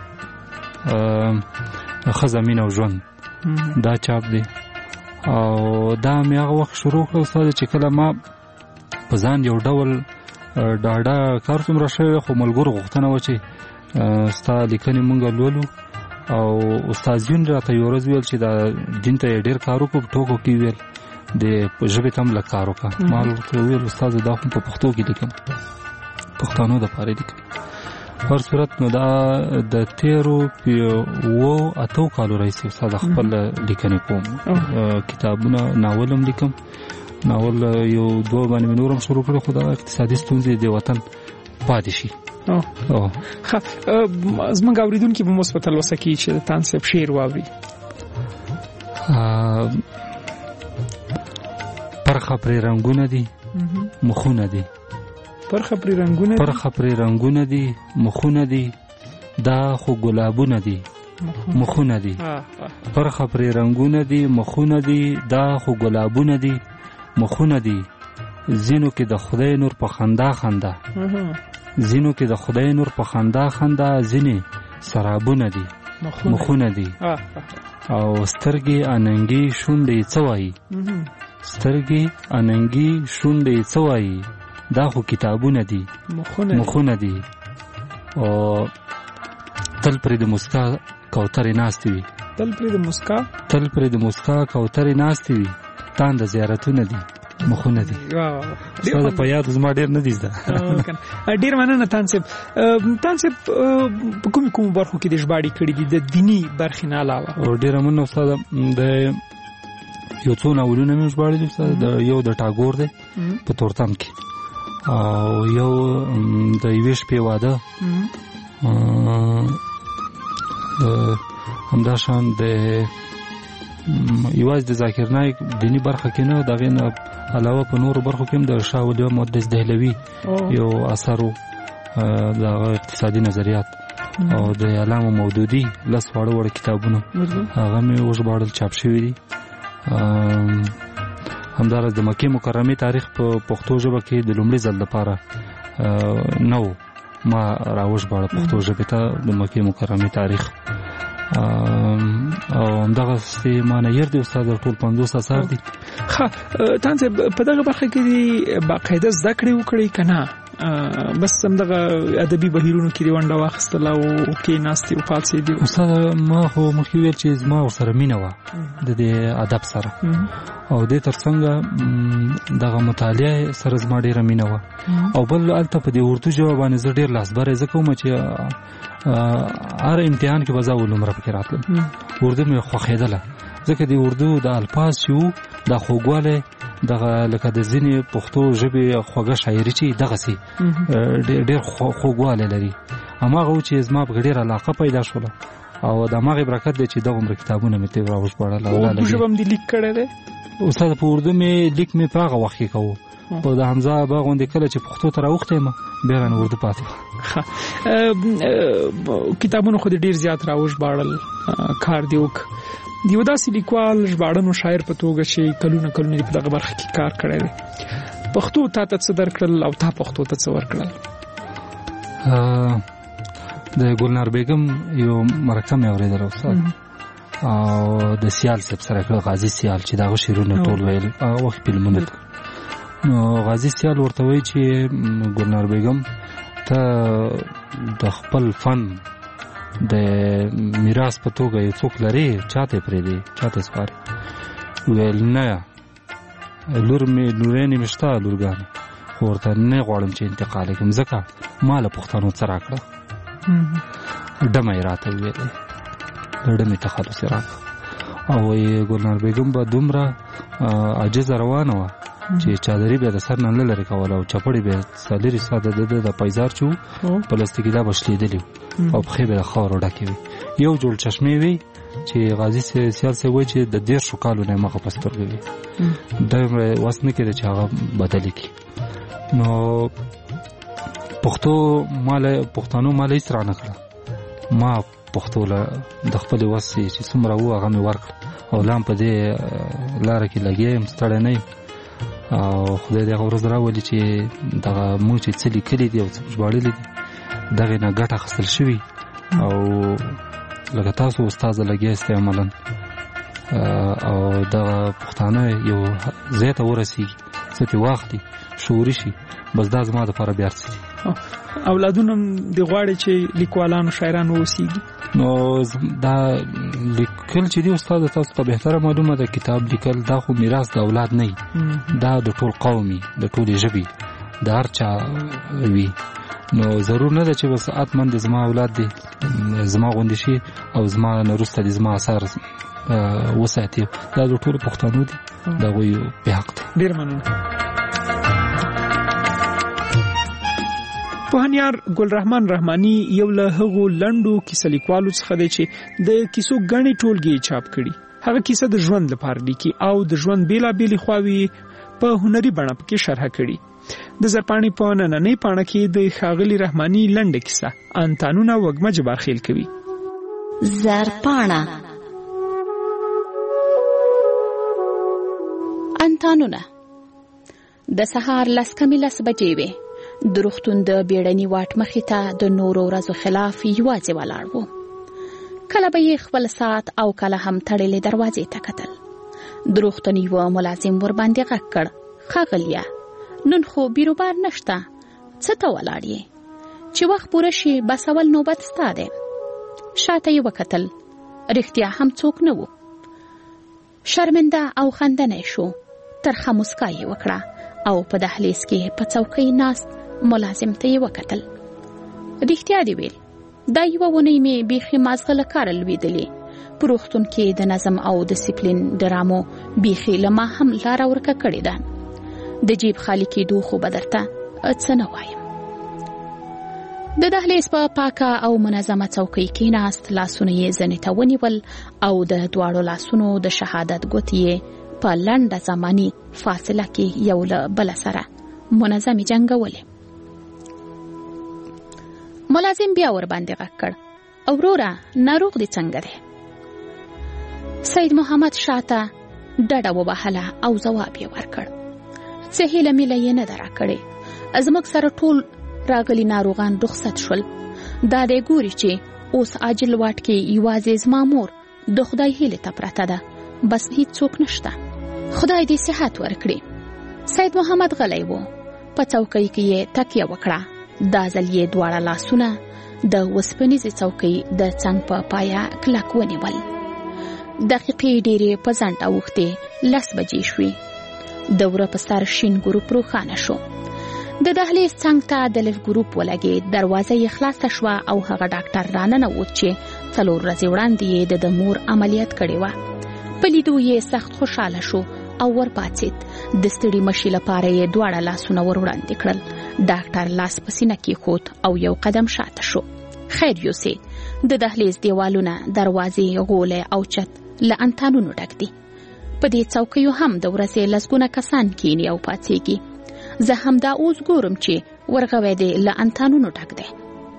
ښځه مینه او ژوند دا چاپ دی. او دا مې هغه وخت شروع کړه استاده چې کله ما په ځان یو ډول ډاډه کار څومره شوی خو ملګرو غوښتنه و چې ستا لیکنې مونږ لولو او استاد یون راته یو ورځ ویل چې دا دین ته ډېر کار وکړو ټوکو کې ویل د ژبې ته هم لږ کار وکړه ما ورته وویل استاد دا خو په پښتو کې لیکم پښتانو دپاره لیکم هر صورت نو دا د تیرو اوو اتو کالو راهیسې استاد خپل لیکنې کوم کتابونه ناول هم لیکم ناول یو دوه باندې مې نور هم شروع کړی خو دا اقتصادي ستونزې د وطن پاتې شي ښه زموږ اورېدونکي به مو اوس په تلوسه کړي چې د طاهر صاحب شعر واوري پرخه پرې رنګونه دي مخونه دي پرخه پرې رنګونه دي پرخه پرې رنګونه دي مخونه دي دا خو ګلابونه دي مخونه دي پرخه پرې رنګونه دي مخونه دي دا خو ګلابونه دي مخونه دي زینو کې د خدای نور په خندا خندا زینو کې د خدای نور په خندا خندا زینې سرابونه دي مخونه دي او سترګې اننګي شونډې څه وایي سترګې اننګي شونډې څه وایي دا خو کتابونه دي مخونه دي او تل پرې د مسکا کوترې ناستې وي تل پرې د مسکا تل پرې د مسکا کوترې ناستې وي تاند زیارتونه دي مخونه دي ستا د په یاد زما ډېر نه دي زده ډېر مننه طاهر صاحب طاهر صاحب په کومې کومو برخو کې د ژباړې کړي دي د دیني برخې نه علاوه ډېره مننه استاده د یو څو ناولونه مې ژباړلي دي استاده یو د ټاګور دی په تورتم کې او یو د یوې شپې واده همداشان د یوازې د ذاکر نایک دیني برخه کې نه د هغې نه علاوه په نورو برخو کې هم د شاه ولی مقدس دهلوي یو اثر و د هغه اقتصادي نظریات او د علامه مودودي لس واړه واړه کتابونه هغه مې وژباړل چاپ شوي دي همداراز د مکې مکرمې تاریخ په پښتو ژبه کې د لومړي ځل لپاره نه و ما راوژباړه پښتو ژبې ته د مکې مکرمې تاریخ او همدغسې ما نه ير دي استاد ټول پنځوس اثار دي ښه طاهر صاحب په دغه برخه کې دي باقاعده زده کړې وکړئ که نه بس همدغه ادبي بهیرونو کې دې ونډه واخیستل او کېناستې او پاڅېدې استاد ما خو مخکې ویل چې زما ورسره مینه وه د دې ادب سره او دې تر څنګه دغه مطالعه سره زما ډېره مینه وه او بل هلته په دې اردو ژبه باندې زه ډېر لاسبری زه کوم چې هر امتحان کې به زه اول نمره پکې راتلم اردو مې خوښېدله ځکه د اردو د الفاظ چې وو دا خوږوالی دغه لکه د ځینې پښتو ژبې خوږه شاعري چې دغسې ډېر خوږوالی لري هماغه و چې زما پکې ډېره علاقه پیدا شوله او د هماغې برکت دی چې دغه عمره کتابونه مې ترې راوژباړل اردو ژبه هم دې لیک کړی دی استاد په اردو مې لیک مې په هغه وخت کې کوو په د حمزه ابا غوندې کله چې پښتو ته راوښتی یم بیا رانه اردو پاتې کتابونه خو دې ډېر زیات راوژباړل کار دې وکړ د یو داسې لیکوال ژباړن او شاعر په توګه چې کلونه کلونه دې په دغه برخه کې کار کړی دی پښتو تا ته څه درکړل او تا پښتو ته څه ورکړل د ګلنار بیګم یو مرکه مې اورېدله استاد او د سیال صاحب سره کړه غازي سیال چې د هغه شعرونه ټول ویل هغه وخت فلمونه نو غازي سیال ورته وایي چې ګلنار بیګم ته د خپل فن د میراث په توګه یو څوک لري چاته پرېږدي چاته سپاري ویل نه لور مې لورانې مې شته لورګانې خو ورته نه غواړم چې انتقال کړم ځکه ما له پښتنو څه راکړه ډمه یې راته وویلې د ډمې تخلص یې راکړه او وایي ګلنار بیګم به دومره عاجزه روانه وه چې چادري بیا د سر نه نه لرې کوله او چپړې بیا څلېرې ساعته د ده د پیزار چې وو پلاستیکي دا به شلېدلي وو او پښې به د خاورو ډکې وي یو جوړ چشمې وي چې غازي سیال صاحب وایي چې د دېرشو کالو نه یې مخه په سترګو وي دا وس نه کېده چې هغه بدلې کړي نو پښتو ماله پښتانو ماله هېڅ رانه کړه ما پښتو له د خپلې وس چې څومره وو هغه مې ورکړه او لا هم په دې لاره کې لګیا یم ستړی نه یم او خدای دې هغه ورځ راولي چې دغه موږ چې څه لیکلي دي او څه ژباړلي دي دغې نه ګټه اخیستل شوي او لکه تاسو استاده لګیا یاست عملا او دغه پښتانه یو ځای ته ورسېږي څه ترې واخلي شعوري شي بس دا زما لپاره بیا څه دي. اولادونه د غواړي چې لیکوالانو شاعرانو اوسېږي. نو دا لیکل چې دی استاد تاسو ته بهتره معلومه ده، کتاب لیکل دا خو میراث د اولاد نه دا د ټول قومي د ټولې ژبې د هر چا وي. نو ضرور نه ده چې بس اتمن د زما اولاد دي زما غوندې شي او زما نه وروسته د زما اثار وساتي. دا د ټولو پښتنو دي، د هغوی په حق دی. ډېر مننه. پوهنیار ګلرحمان رحماني یو له هغو لنډو کیسه لیکوالو څخه دی چې د کیسو ګڼې ټولګې چاپ کړي. هغه کیسه د ژوند لپاره لیکي او د ژوند بېلابېلې خواوې په هنري بڼه پکې شرحه کړي. د زرپاڼې په نننۍ پاڼه کې د ښاغلي رحماني لنډه کیسه انتانونه وږمه جبارخیل کوي. زرپاڼه. انتانونه. د سهار لس کمې لس بجې وې. د روغتون د بیړني واټ مخې ته د نورو ورځو خلاف یوازې ولاړ و. کله به یې خپل ساعت او کله هم تړلې دروازې ته کتل. د روغتون یو ملازم ورباندې غږ کړ: ښاغلیه، نن خو بیروبار نشته، څه ته ولاړ یې؟ چې وخت پوره شي بس اول نوبت ستا دی. شاته یې وکتل، رښتیا هم څوک نه و. شرمنده او خندنی شو. ترخه مسکا یې وکړه او په دهلیز کې په څوکۍ ناست ملازم ته یې وکتل. رښتیا دې ویل، دا یوه اونۍ مې بیخي مازغه له کاره لوېدلې. په روغتون کې د نظم او ډسپلین ډرامو بیخي له ما هم لاره ورکه کړې ده. د جیب خالي کېدو خو به درته څه نه وایم. د دهلیز په پاکه او منظمه څوکۍ کېناست. لاسونه یې زنې ته ونیول او د دواړو لاسونو د شهادت ګوتې یې په لنډه زماني فاصله کې یو له بله سره منظمې جنګولې. ملازم بیا ور باندې غږ کړ: وروره، ناروغ دې څنګه دی؟ سید محمد شاته ډډه ووهله او ځواب یې ورکړ: څه هیله میله یې نه ده راکړې. زموږ سره ټول راغلي ناروغان رخصت شول. دا دی ګوري چې اوس عاجل واټ کې یوازې زما مور د خدای هیلې ته پرته ده، بس هیڅ څوک نشته. خدای دې صحت ورکړي. سید محمد غلی و. په څوکۍ کې یې تکیه وکړه. دا ځل یې دواړه لاسونه د وسپنیزې څوکۍ د څنګ په پایه کلک ونیول. دقیقې ډېرې په ځنډ اوښتې. لس بجې شوې. د وره په سر شین ګروپ روښانه شو. د دهلیز څنګ ته د لف ګروپ ولګېد. دروازه یې خلاصه شوه او هغه ډاکټر راننوت چې څلور ورځې وړاندې یې د مور عملیات کړې وه. په لیدو یې سخت خوشحاله شو او ورپاڅېد. د ستړي مشي لپاره یې دواړه لاسونه ور وړاندې کړل. ډاکټر لاس په سینه کېښود او یو قدم شاته شو. خیر یوسې، د دهلیز دیوالونه، دروازې، غولې او چت له انتانونو ډک دي. په دې څوکیو هم د ورځې لسګونه کسان کیني او پاڅېږي. زه هم دا اوس ګورم چې ورغوی دی له انتانونو ډک دی.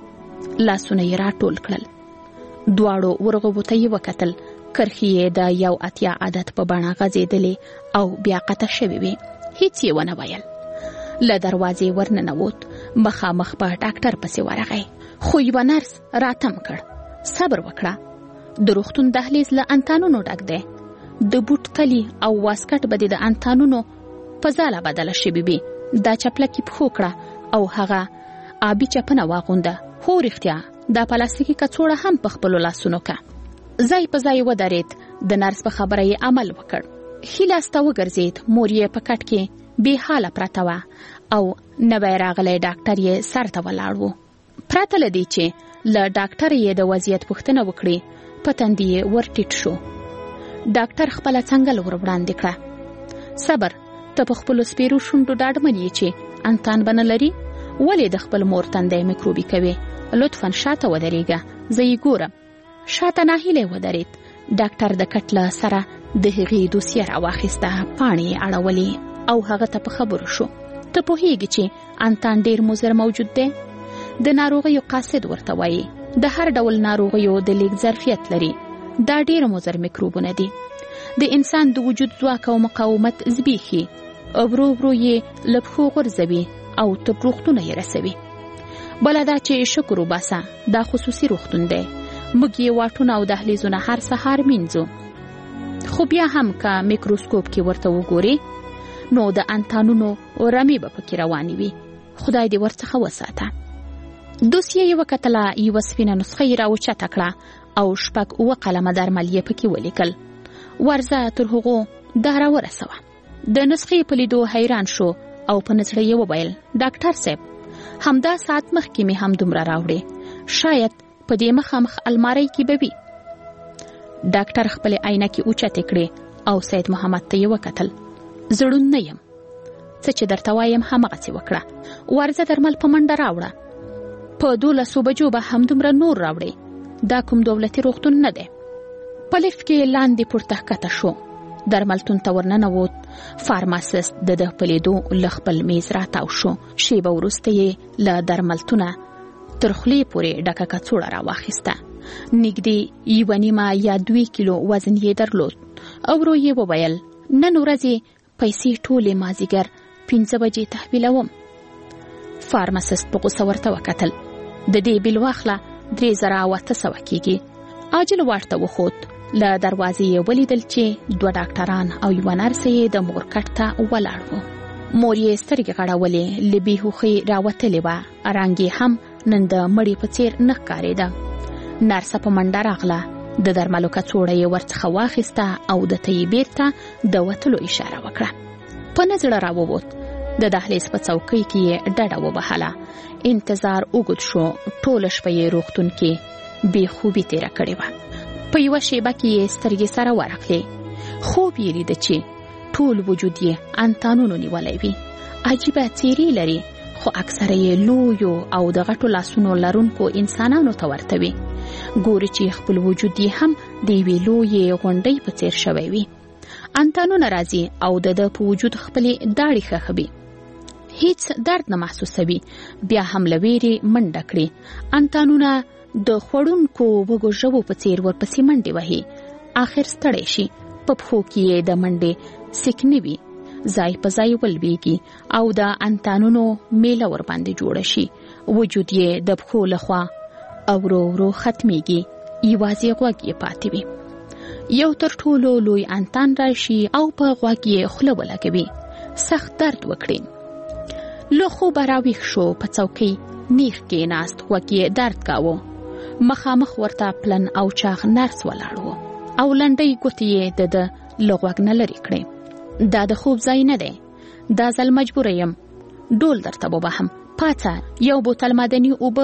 لاسونه یې راټول کړل. دواړو ورغوو ته یې وکتل. کرښې یې د یو اتیا عدد په بڼه غځېدلې او بیا قطع شوې وې. هیڅ یې ونه ویل. له دروازې ورننوت. مخامخ په ډاکټر پسې ورغی. خو یوه نرس راتم کړ: صبر وکړه، د روغتون دهلیز له انتانونو ډک دی. د بوټ تلی او واسکټ به د انتانونو په ځاله بدله شوې وي. دا چپلکې پښو کړه او هغه آبي چپنه واغونده. هو رښتیا، دا پلاستیکي کڅوړه هم په خپلو لاسونو که. ځای په ځای ودرېد. د نرس په خبره یې عمل وکړ. ښي لاس ته وګرځېد. مور یې په کټ کې بې حاله پرته وه او نوی راغلی ډاکټر یې سر ته ولاړ و. پرته له دې چې له ډاکټر یې د وضعیت پوښتنه وکړي، په تندي یې ور ټیټ شو. ډاکټر خپله څنګل ور وړاندې کړه: صبر، ته په خپلو سپېرو شونډو ډاډمن یې چې انتان به نه لري؟ ولې د خپل مور تندی میکروبي کوې؟ لطفا شاته ودرېږه، زه یې ګورم. شاته ناهیلی ودرېد. ډاکټر د کټ له سره د هغې دوسیه راواخیسته. پاڼې یې اړولې او هغه ته په خبرو شو: ته پوهېږي چې انتان ډېر مضر موجود دی؟ د ناروغیو قاصد ورته وایي. د هر ډول ناروغیو د لیږد ظرفیت لري. دا ډېر مضر میکروبونه دي. د انسان د وجود ځواک او مقاومت زبېښي. ورو ورو یې له پښو غورځوي او تر روغتونه یې رسوي. بله دا چې شکر وباسه، دا خصوصي روغتون دی. موږ یې واټونه او دهلیزونه هر سهار مینځو. خو بیا هم که میکروسکوپ کې ورته وګوري نو د انتانونو رمې به پکې روانې وي. خدای دې ورڅخه وساته. دوسیه یې وکتله، یوه سپینه نسخه یې راوچته کړه او شپږ اووه قلمه درمل یې پکې ولیکل. ورځه تر هغو دا راورسوه. د نسخې په لیدو حیران شو او په نزړه یې وویل، ډاکټر صاحب، همدا ساعت مخکې مې هم دومره راوړې، شاید په دې مخامخ المارۍ کې به وي. ډاکټر خپلې عینکې اوچتې کړې او سید محمد ته یې وکتل. زړون نه یم، څه چې درته وایم همغسې وکړه. ورځه درمل په منډه راوړه. په دولسو بجو به همدومره نور راوړې. دا کوم دولتي روغتون نه دی. په لفټ کې لاندې پورته ښکته شو. درملتون ته ورننوت. فارماسیست د ده په لیدو له خپل میز راتاو شو. شیبه وروسته یې له درملتونه تر خولې پورې ډکه کڅوړه راواخیسته. نږدې یوه نیمه یا دوی کیلو وزن یې درلود. او ورو یې وویل، نن ورځې پیسې ټولې مازدیګر پنځه بجې تحویلوم. فارماسیست په غوسه ورته وکتل. د دې بیل واخله درې زره او اته سوه کېږي. عاجل واټ ته وخوت. له دروازې یې ولیدل چې دوه ډاکټران او یوه نرسه یې د مور کټ ته ولاړ وو. مور یې سترګې غړولې، له بېهوښۍ راوتلې وه. رنګ یې هم نن د مړي په څېر نه ښکارېده. نرسه په منډه راغله. د درملو کڅوړه یې ورڅخه واخیسته او د ته یې بېرته د وتلو اشاره وکړه. په نه زړه راووت. د دهلیز په څوکۍ کې یې ډډه وبهله. انتظار اوږد شو. ټوله شپه یې روغتون کې بې خوبي تېره کړې وه. په یوه شیبه کې یې سترګې سره ورغلې. خوب یې لیده چې ټول وجود یې انتانونو نیولی وي. عجیبه څېرې لري، خو اکثره یې لویو او د غټو لاسونو لرونکو انسانانو ته ورته وي. ګوري چې خپل وجود یې هم د یوې لویې غونډۍ په څېر شوی وي. انتانونه راځي او د ده په وجود خپلې داړې ښخوي. هیڅ درد نه محسوسوي. بیا هم له ویرې منډه کړي. انتانونه د خوړونکو وږو ژبو په څېر ورپسې منډې وهي. آخر ستړی شي. په پښو کې یې د منډې سیکنې وي. ځای په ځای ولویږي او د انتانونو میله ورباندې جوړه شي. وجود یې د پښو لخوا او ورو ورو ختمیږي. یوازې غوږ یې پاتې وي. یو تر ټولو لوی انتان راشي او په غوږ یې خوله ولګوي. سخت درد وکړي. له خوبه راویښ شو. په څوکۍ نیغ کېناست. غوږ یې درد کاوه. مخامخ ورته پلن او چاغ نرس ولاړ و او لنډۍ ګوتې یې د ده له غوږ نه لرې کړې. دا د خوب ځای نه دی. دا ځل مجبوره یم. ډول درته وبهم. پاڅه، یو بوتل معدني اوبه،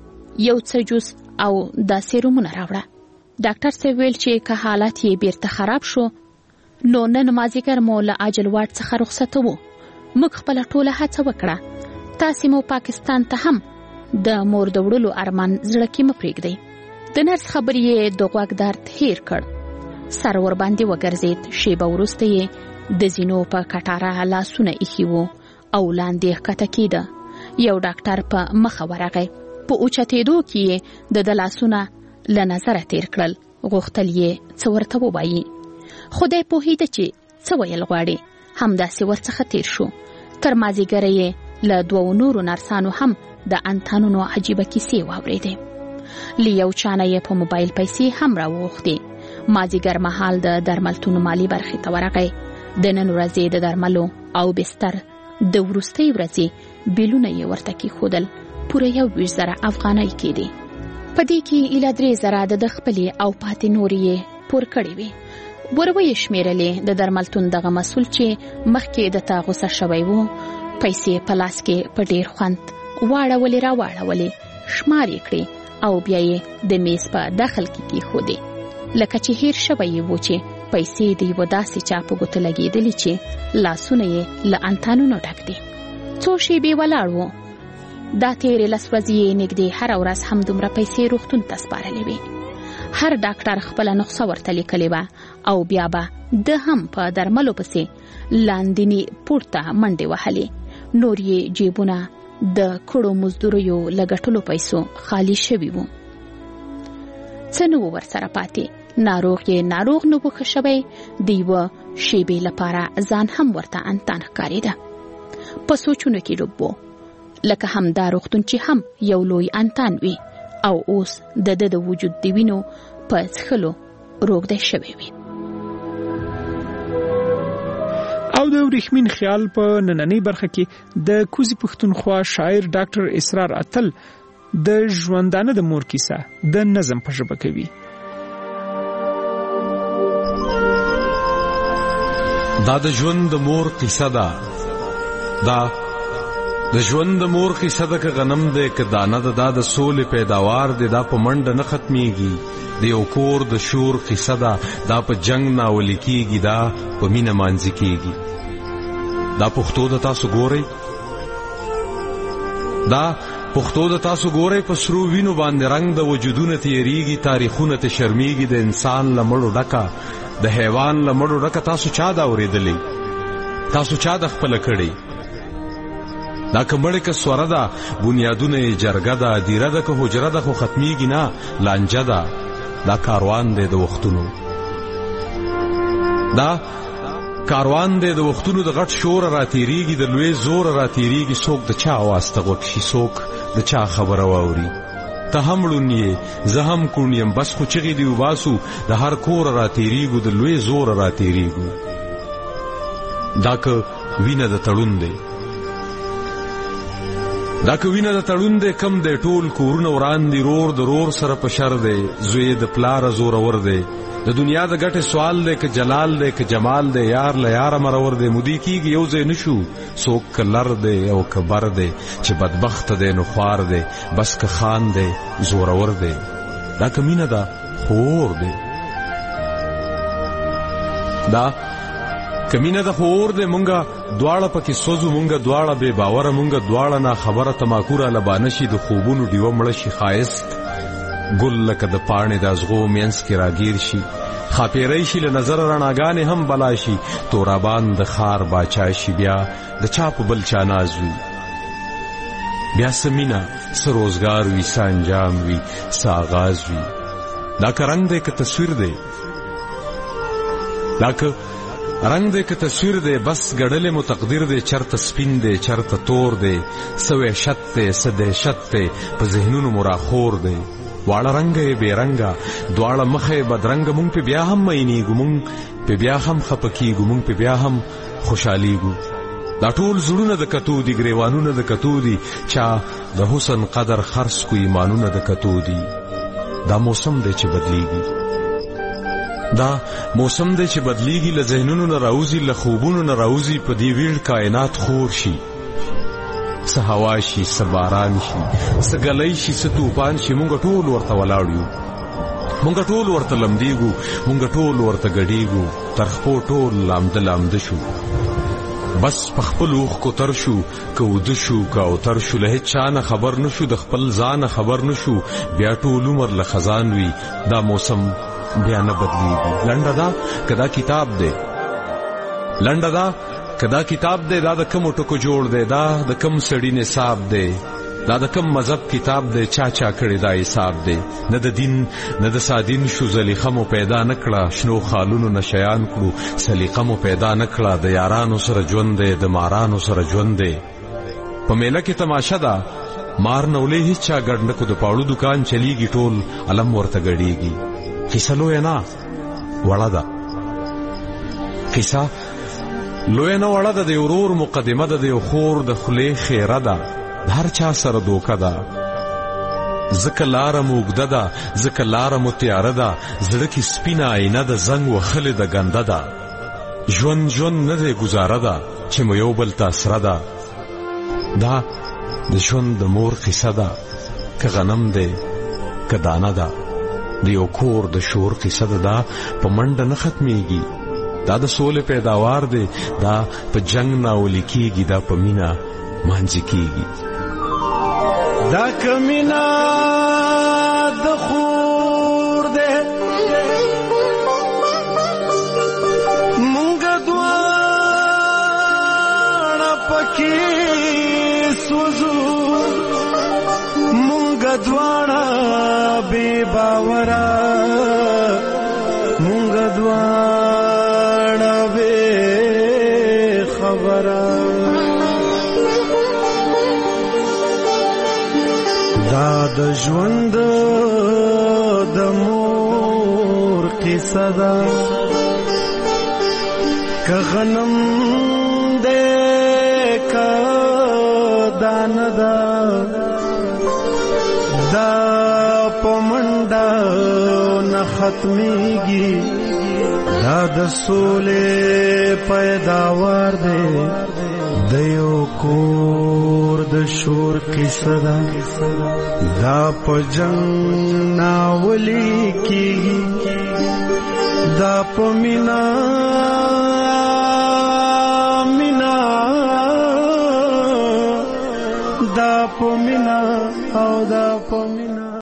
یو څه جوس او دا سیرومونه راوړه. ډاکټر صاحب ویل چې که حالت یې بیرته خراب شو نو نن مازدیګر مو له عاجل واټ څخه رخصتوو. موږ خپله ټوله هڅه وکړه. تاسې مو پاکستان ته هم د مور د وړلو ارمان زړه کې مه پرېږدئ. د نرس خبرې یې د غوږ درد هیر کړ. سر ورباندې وګرځېد. شیبه وروسته یې د زینو په کټاره لاسونه ایښي وو او لاندې ښکته کېده. یو ډاکټر په مخه ورغی. په اوچتېدو کې یې د ده لاسونه له نظره تیر کړل. غوښتل یې څه ورته ووایي. خدای پوهېده چې څه ویل غواړي. همداسې ورڅخه تیر شو. تر مازدیګره یې له دوو نورو نرسانو هم د انتانونو عجیبه کیسې واورېدې. له یو چا نه یې په موبایل پیسې هم راوغوښتې. مازدیګر مهال د درملتون مالي برخې ته ورغی. د نن ورځې د درملو او بستر د وروستۍ ورځې بیلونه یې ورته کېښودل. پوره یو ویشت زره افغانۍ کېدې. په دې کې ایله درې زره د ده خپلې او پاتې نورې یې پور کړې وې. ور ویې شمېرلې. د درملتون دغه مسؤل چې مخکې د ته غوسه شوی و، پیسې په لاس کې په ډېر خوند واړولې را واړولې، شمار یې کړې او بیا یې د میز په داخل کې کېښودې. لکه چې هیر شوی یې و چې پیسې د یوه داسې چا په ګوته لګېدلې چې لاسونه یې له انتانونو ډک دي. څو شېبې ولاړ و. دا تېرې لس ورځې یې نږدې هره ورځ همدومره پیسې روغتون ته سپارلې وې. هر ډاکټر خپله نسخه ورته لیکلې وه او بیا به ده هم په درملو پسې لاندیني پورته منډې وهلې. نور یې جیبونه د کړو مزدوریو له ګټلو پیسو خالی شوي وو. څه نه و ورسره پاتې. ناروغ یې ناروغ نه و ښه شوی. د یوه شیبې لپاره ځان هم ورته انتان ښکارېده. په سوچونو کې ډوب و. لکه همدا روغتون چې هم یو لوی انتان وي او اوس د ده د وجود د وینو په څښلو روږدی شوی وي. او د ریښمین خیال په نننۍ برخه کې د کوزي پښتونخوا شاعر ډاکټر اسرار اتل د ژوندانه د مور کیسه د نظم په ژبه کوي. دا د ژوند د مور قصه ده، دا د ژوند د مور قصه ده، که غنم ده که دانه ده، دا د سولې پیداوار ده، دا په منډه نه ختمیږي. د یو کور د شور قصه ده، دا په جنگ ناولي کیږي، دا په مینه مانځي کیږي. دا پښتو د تاسو ګورئ، دا پښتو د تاسو ګورئ، په سرو وینو باندې رنگ د وجودونه تیریږي، تاریخونه ته شرمیږي. د انسان لمړو ډکه، د حیوان لمړو ډکه، تاسو چا دا اوریدلی؟ تاسو چا د خپل کړي؟ دا کمړې که سوره ده، بنیادونه یې جرګه ده، دیره ده که حجره ده، خو ختمیږي نه، لانجه ده. دا کاروان دی د وختونو، دا کاروان دی د وختونو، د غټ شور را تیریږي، د لوی زور را تیریږي. څوک د چا آواز ته غوږ شي، څوک د چا خبره واوري. ته هم ړون یې، زه هم کوڼ یم، بس خو چغې دې وباسو، د هر کور را تیریږو، د لوی زور را تیریږو. دا که وینه د تړون دی، دا که وینه د تړون دی، کم دی ټول کورونه وران دي. رور د رور سره په شر دی، زوی د پلار زورور دی. د دنیا د ګټې سوال دی، که جلال دی که جمال دی، یار له یاره مرور دی. مودي کېږي یو ځای نشو، څوک که لر دی او که بر دی، چې بدبخت دی نو خوار دی، بس که خان دی زورور دی. دا که مینه ده خور دی، دا کمینه د خور دې مونږه دواړه پکې سوزو، مونږه دواړه بے باوره، مونږه دواړه نا خبره. تماکوره لبانشي د خوبونو ډیوه مړه شي، خایست ګل لکه د پاڼې د ازغو مینس کې راګیر شي. خاپیری شي له نظر رڼاګانې هم بلا شي، تورابان د خار باچا شي. بیا د چا په بل چا ناز وي، بیا څه مینه څه روزګار وي، څه انجام وي، څه آغاز وي. دا که رنګ دی که تصویر دی، دا که رنگ دے که تصویر دے، بس گڑلے مو تقدیر دے. چرت سپین دے چرت تور دے، سو شت دے سدے شت دے، پا ذہنونو مراخور دے. واړه رنگے بے رنگا، دواړه مخے بدرنگ. مونږ پہ بیا هم مینیگو، مونږ پہ بیا هم خپکیگو، مونږ پہ بیا هم خوشحالیگو. دا ټول زړونه د کتو دی، گریوانونه د کتو دی، چا د حسن قدر خرس کو ایمانونه د کتو دی. دا موسم دے چې بدلیگی، دا موسم دی چې بدلیږي، له ذهنونو نه راوځي، له خوبونو نه راوځي، په دې ویړ کائنات خور شي. څه هوا شي، څه باران شي، څه ګلی شي، څه طوفان شي، مونږ ټول ورته ولاړ یو، مونږ ټول ورته لمدیږو، مونږ ټول ورته ګډیږو، تر خپو ټول لامده لامده شو. بس په خپل اوښکو تر شو، که وده شو که اوتر شو، له هېڅ چا نه خبر نه شو، د خپل ځانه خبر نه شو. بیا ټول عمر له خزان وي، دا موسم بیا نه بدلیږي. لنډه دا که دا کتاب دی، لنډه دا که دا کتاب دی، دا د کومو ټکو جوړ دی، دا د کوم سړي نصاب دی، دا د کوم مذهب کتاب دی، چا چا کړی دا حساب دی. نه د دین نه د سادین شو، زلیخه مو پیدا نه کړه، شنو خالونو نه شیان کړو، سلیقه مو پیدا نه کړه. د یارانو سره ژوند دی، د مارانو سره ژوند دی. په میله کې تماشه ده، مار نولې هیڅ چا ګډ نه کو، د پاړو دکان چلیږي، ټول علم ورته ګډیږي. قصه لویه نه وړه ده، قصه لویه نه وړه ده، د یو ورور مقدمه ده، د یو خور د خولې خیره ده، د هر چا سره دوکه ده. ځکه لاره مو اوږده ده، ځکه لاره مو تیاره ده، زړه کې سپینه آینه ده، زنګ وهلې ده ګنده ده. ژوند ژوند نه دی ګزاره ده، چې مو یو بل ته اسره ده. دا د ژوند د مور قصه ده، که غنم دی که دانه ده، د یو کور د شور قصه ده. دا په منډه نه ختمیږي، دا د سولې پیداوار دی، دا په جنگ ناولي کیږي، دا په مینه مانځي کیږي. دا کمینا د خور دی، مونږ دواړه پکې سوزو، مونږ دواړه بے باورا، مونږ دواړه بے خبره. دا د ژوند د مور قصه ده، که غنم ندا دا پمنډا نه ختميږي دا د سولې پیداوار دی د یو کور د شور قصه ده دا په جنگ ناولي کیږي دا په مینا مینا دا په مینا